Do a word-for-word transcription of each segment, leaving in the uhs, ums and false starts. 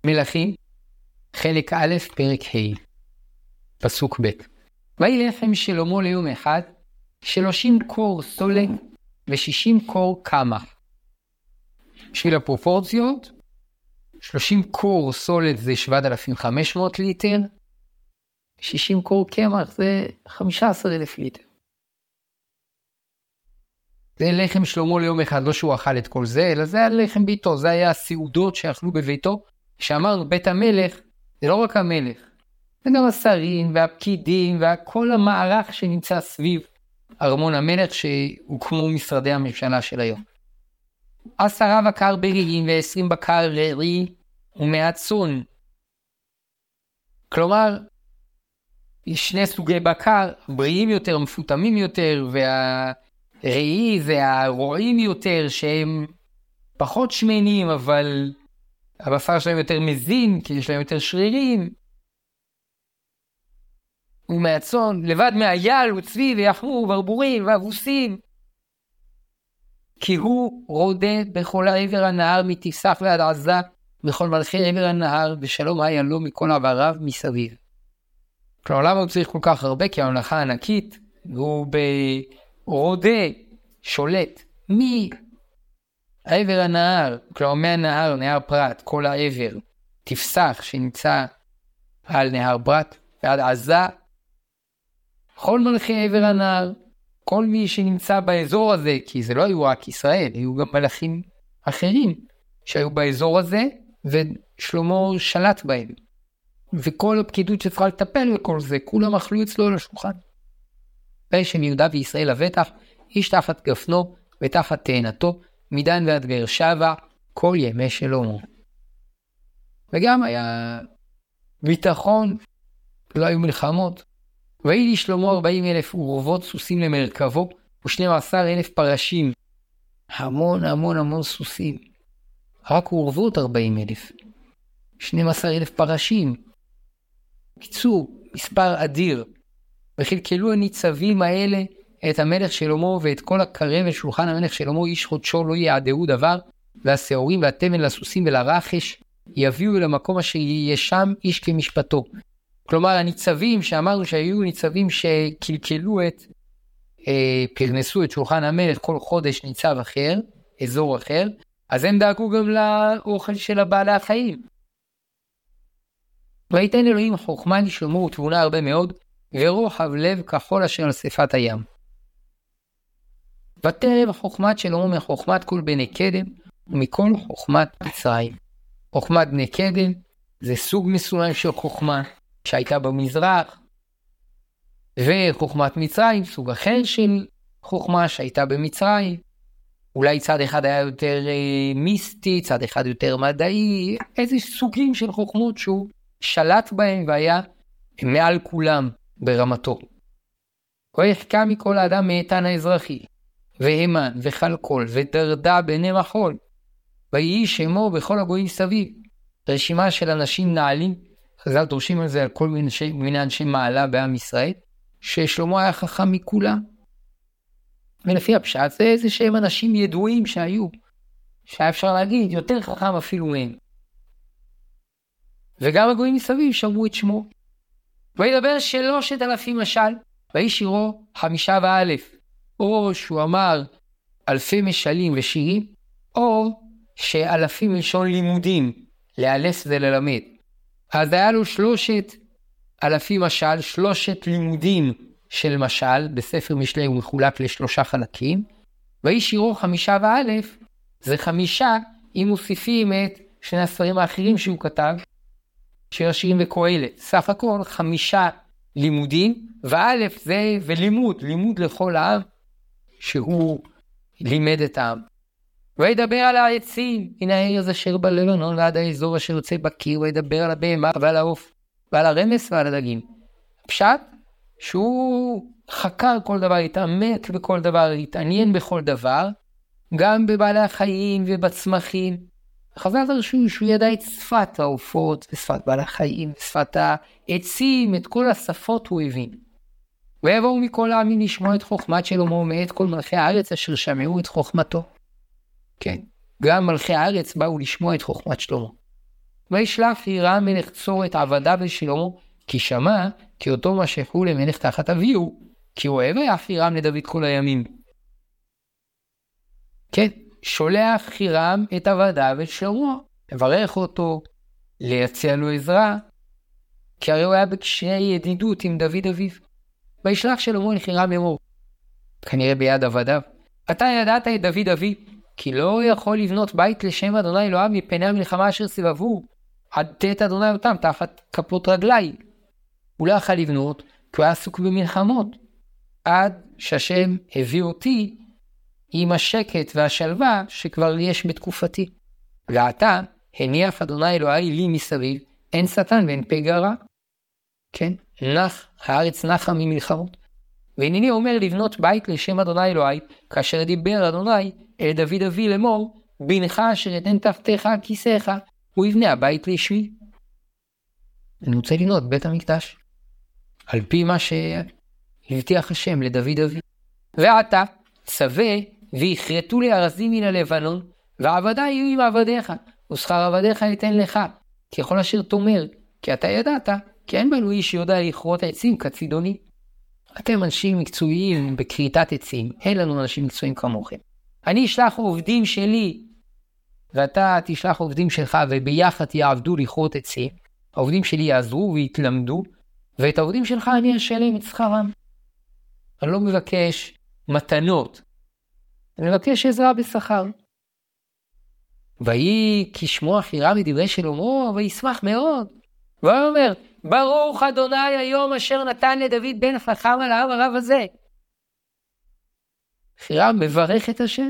מלכים, חלק א', פרק ה', פסוק ב'. ויהי לחם שלמה ליום אחד, שלושים קור סולת ושישים קור קמח. בשביל הפרופורציות, שלושים קור סולת זה שבעת אלפים וחמש מאות ליטר, שישים קור קמח זה חמישה עשר אלף ליטר. זה לחם שלמה ליום אחד, לא שהוא אכל את כל זה, אלא זה היה לחם ביתו, זה היה הסעודות שאכלו בביתו, שאמרנו בית המלך, זה לא רק המלך, זה גם השרים והפקידים וכל המערך שנמצא סביב ארמון המלך, שהוא כמו משרדי הממשלה של היום. עשרה בקר בריים ועשרים בקר רעי ומאה צאן. כלומר, יש שני סוגי בקר, בריאים יותר, מפותמים יותר, והרעי זה הרועים יותר, שהם פחות שמנים, אבל הבשר שלהם יותר מזין, כי יש להם יותר שרירים. ומאה צאן, לבד מהיל וצבי ויחמו וברבורים ואבוסים. כי הוא רודה בכל העבר הנהר מתפסח ועד עזה, בכל מלכי עבר הנהר, ושלום היה לו מכל עבריו מסביב. כלומר, למה הוא צריך כל כך הרבה? כי הממלכה ענקית, והוא ברודה שולט מעבר הנהר, כלומר מהנהר, נהר פרת, כל העבר, תפסח שנמצא על נהר פרת, ועד עזה, כל מלכי עבר הנהר, כל מי שנמצא באזור הזה, כי זה לא היו רק ישראל, היו גם מלכים אחרים שהיו באזור הזה, ושלמה שלט בהם. וכל הפקידות שצריכה לטפל בכל זה, כולם אכלו אצלו על השולחן. וישם יהודה וישראל לבטח, איש תחת גפנו ותחת תאנתו, מדן ועד באר שבע, כל ימי שלמה. וגם היה ביטחון, לא היו מלחמות. ויהי לשלמה ארבעים אלף אורוות סוסים למרכבו, ושנים עשר אלף פרשים. המון המון המון סוסים. רק אורוות ארבעים אלף. שנים עשר אלף פרשים. קיצור, מספר אדיר. וחלקלו הניצבים האלה את המלך שלמה ואת כל הקרב ושולחן המלך שלמה, איש חודשו לא יעדהו דבר, והשעורים והתמן לסוסים ולרחש יביאו אל המקום אשר יהיה שם איש כמשפטו. כלומר, הניצבים שאמרנו שהיו ניצבים שקלקלו את, אה, פרנסו את שולחן המלך כל חודש ניצב אחר, אזור אחר, אז הם דאגו גם לאוכל של הבעלי החיים. ויתן אלוהים חוכמה לשלמה ותבונה הרבה מאוד, ורוחב לב כחול אשר על שפת הים. ותרב חוכמת שלמה מחוכמת כל בני קדם, ומכל חוכמת מצרים. חוכמת בני קדם זה סוג מסוים של חוכמה, שהייתה במזרח, וחוכמת מצרים, סוג אחר של חוכמה שהייתה במצרים. אולי צד אחד היה יותר אה, מיסטי, צד אחד יותר מדעי, איזה סוגים של חוכמות שהוא שלט בהם והיה מעל כולם ברמתו. ויחכה מכל האדם מאיתן האזרחי, והמן וחלקול ודרדה בני מחול, ויהי שמו בכל הגויים סביב. רשימה של אנשים נעלים, חז"ל דורשים על זה על כל מיני, מיני אנשי מעלה בעם ישראל, ששלמה היה חכם מכולם. ולפי הפשט זה איזה שהם אנשים ידועים שהיו, שהיה אפשר להגיד יותר חכם אפילו מהם. וגם הגויים מסביב שמעו את שמו. וידבר שלושת אלפים משל, וישירו חמישה ואלף. או שהוא אמר אלפי משלים ושירים, או שאלפים מלשון לימודים, לאלף זה ללמד. אז היה לו שלושת אלפים משל, שלושת לימודים של משל, בספר משלי הוא מחולק לשלושה חלקים, וישירו חמישה ואלף, זה חמישה אם מוסיפים את שני הספרים האחרים שהוא כתב, שיר השירים וקהלת. סך הכל חמישה לימודים, ואלף זה ולימוד, לימוד לכל העם, שהוא לימד את העם. וידבר על העצים, הנה הארץ אשר בלבנון ועד האזור אשר יוצא בקיר, וידבר על הבהמה ועל העוף ועל הרמס ועל הדגים. פשט שהוא חקר כל דבר, התעמק בכל דבר, התעניין בכל דבר, גם בבעלי החיים ובצמחים. חז"ל דרשו שהוא ידע את שפת העופות ושפת בעלי החיים ושפת העצים, את כל השפות הוא הבין. ויבואו מכל העמים לשמוע את חוכמת שלמה מאת כל מלכי הארץ אשר שמעו את חוכמתו. כן, גם מלכי הארץ באו לשמוע את חוכמת שלמה. וישלח חירם מלך צור את עבדיו לשלמה, כי שמע כי אותו משכו למלך תחת אביהו, כי הוא אוהב היה חירם לדוד כל הימים. כן, שולח חירם את עבדיו את שלמה, לברך אותו, להציע לו עזרה, כי הרי הוא היה בקשרי ידידות עם דוד אביו. וישלח שלמה לחירם לאמור, כנראה ביד עבדיו, אתה ידעת את דוד אבי, כי לא יכול לבנות בית לשם אדוני אלוהיו מפני המלחמה אשר סבבו, עד תת אדוני אותם תחת כפות רגלי. הוא לא יכול לבנות, כי הוא היה עסוק במלחמות, עד שהשם הביא אותי עם השקט והשלווה שכבר יש בתקופתי. ועתה הניח אדוני אלוהי לי מסביב, אין שטן ואין פגע רע. כן, נח, הארץ נחה ממלחמות. והנני אומר לבנות בית לשם אדוני אלוהי, כאשר דיבר אדוני אל דוד אבי לאמור, בנך אשר אתן תחתיך על כיסאיך, הוא יבנה הבית לשמי. אני רוצה לבנות בית המקדש, על פי מה שהבטיח השם לדוד אבי. ועתה צווה ויכרתו לי ארזים מן הלבנון, ועבדיי יהיו עם עבדיך, ושכר עבדיך ייתן לך, ככל אשר תאמר, כי אתה ידעת, כי אין בנו איש יודע לכרות עצים כצידוני. אתם אנשים מקצועיים בכריתת עצים, אין לנו אנשים מקצועיים כמוכם. אני אשלח עובדים שלי, ואתה תשלח עובדים שלך, וביחד יעבדו לכרות עצים. העובדים שלי יעזרו ויתלמדו, ואת העובדים שלך אני אשלם את שכרם. אני לא מבקש מתנות, אני מבקש עזרה בשכר. ויהי כשמוע חירם מדברי שלמה, וישמח מאוד. והוא אומר, ברוך אדוני היום אשר נתן לדוד בן חכם על ההר הרב הזה. חירם מברך את השם.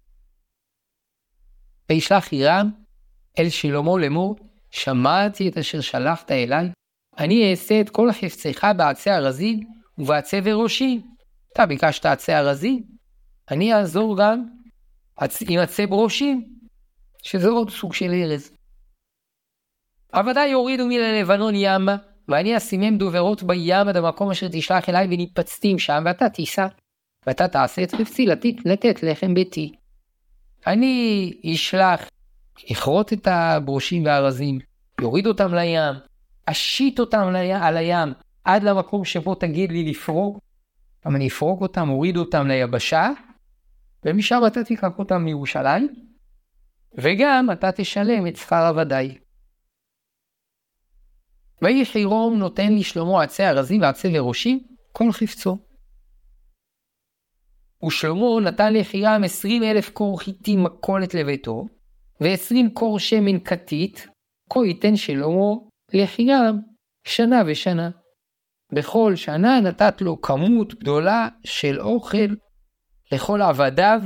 וישלח חירם אל שלמה לאמור, שמעתי את אשר שלחת אליי, אני אעשה את כל חפציך בעצי ארזים ובעצי וראשים. אתה ביקשת עצי ארזים, אני אעזור גם עם עצי בראשים, שזה עוד סוג של ארז. עבדיי יורידו מן הלבנון ימה, ואני אשימם דוברות בים עד המקום אשר תשלח אליי, ונתפצתים שם, ואתה תיסע, ואתה תעשה את חפצי לתת לחם ביתי. אני אשלח, יכרות את הברושים והארזים, יוריד אותם לים, אשית אותם לים, על הים, עד למקום שבו תגיד לי לפרוג, אבל אני אפרוג אותם, הוריד אותם ליבשה, ומשם אתה תיקח אותם מירושלים, וגם אתה תשלם את שכר עבדיי. ויהי חירום נותן לשלמה עצי ארזים ועצי וראשים, כל חפצו. ושלמה נתן לחירם עשרים אלף קור חיטים מכולת לביתו, ועשרים קור שמן כתית, כה ייתן שלמה לחירם שנה ושנה. בכל שנה נתת לו כמות גדולה של אוכל לכל עבדיו,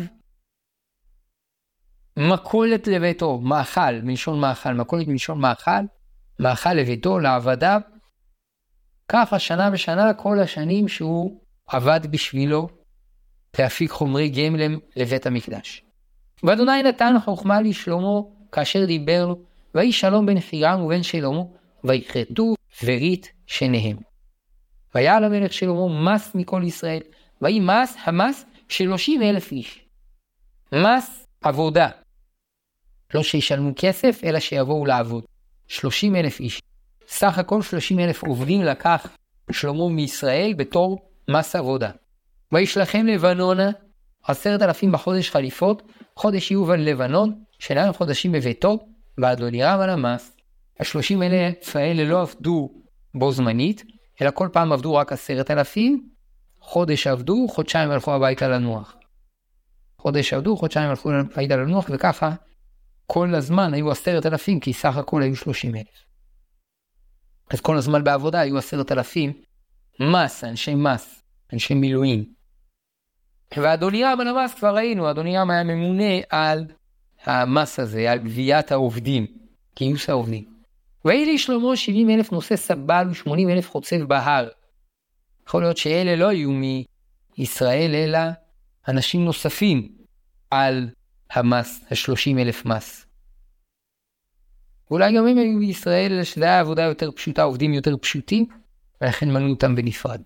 מכולת לביתו, מאכל, מלשון מאכל, מכולת מלשון מאכל, מאכל לביתו, לעבדיו, ככה שנה בשנה, כל השנים שהוא עבד בשבילו, להפיק חומרי גמלם לבית המקדש. ואדוני נתן חוכמה לשלמה, כאשר דיבר לו, ויהי שלום בין חירם ובין שלמה, ויכרתו ורית שניהם. והיה למלך שלמה מס מכל ישראל, ויהי מס, המס שלושים אלף איש. מס עבודה. לא שישלמו כסף, אלא שיבואו לעבוד. שלושים אלף איש. סך הכל שלושים אלף עובדים לקח שלמה מישראל בתור מס עבודה. וישלחם לבנונה, עשרת אלפים בחודש חליפות, חודש יובל לבנון, שניים חודשים בביתו, ואדונירם על המס. השלושים אלף האלה לא עבדו בו זמנית, אלא כל פעם עבדו רק עשרת אלפים, חודש עבדו, חודשיים הלכו הביתה לנוח. חודש עבדו, חודשיים הלכו הביתה לנוח, וככה כל הזמן היו עשרת אלפים, כי סך הכל היו שלושים אלף. אז כל הזמן בעבודה היו עשרת אלפים, מס, אנשי מס, אנשי מילואים. ואדונירם על המס כבר ראינו, אדונירם היה ממונה על המס הזה, על גביית העובדים, גיוס העובדים. ויהי לשלמה שבעים אלף נושא סבל ושמונים אלף חוצב בהר. יכול להיות שאלה לא היו מישראל, אלא אנשים נוספים על המס, השלושים אלף מס. ואולי גם הם היו בישראל, שזה היה עבודה יותר פשוטה, עובדים יותר פשוטים, ולכן מנו אותם בנפרד.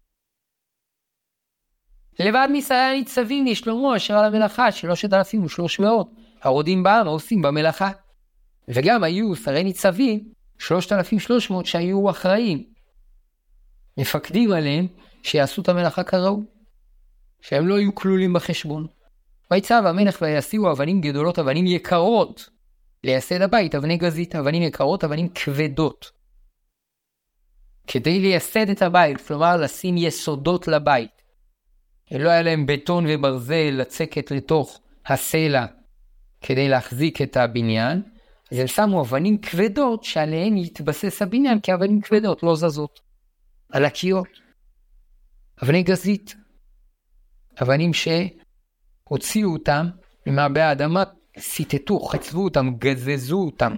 לבד מישראל ניצבים לשלמה אשר על המלאכה, שלושת אלפים ושלוש מאות, הרודים בעם העושים במלאכה. וגם היו שרי ניצבים, שלושת אלפים ושלוש מאות שהיו אחראים, מפקדים עליהם שיעשו את המלאכה כראוי, שהם לא יהיו כלולים בחשבון. ויצב המלך וישיאו אבנים גדולות, אבנים יקרות, לייסד הבית, אבני גזית, אבנים יקרות, אבנים כבדות, כדי לייסד את הבית, כלומר לשים יסודות לבית. לא היה להם בטון וברזל לצקת לתוך הסלע כדי להחזיק את הבניין, אז הם שמו אבנים כבדות שעליהן יתבסס הבניין, כי אבנים כבדות לא זזות, ענקיות. אבני גזית, אבנים שהוציאו אותם ממעבה האדמה, סיטטו, חצבו אותם, גזזו אותם.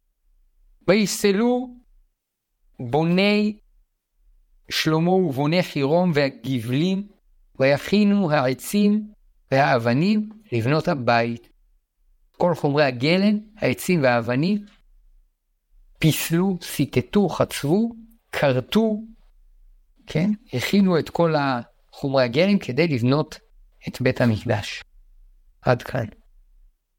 ויסלו בוני שלמה ובוני חירום והגבלים, ויכינו העצים והאבנים לבנות הבית. כל חומרי הגלם, העצים והאבנים, פיסלו, סיטטו, חצבו, קרטו, כן? הכינו את כל חומרי הגלם כדי לבנות את בית המקדש. עד כאן.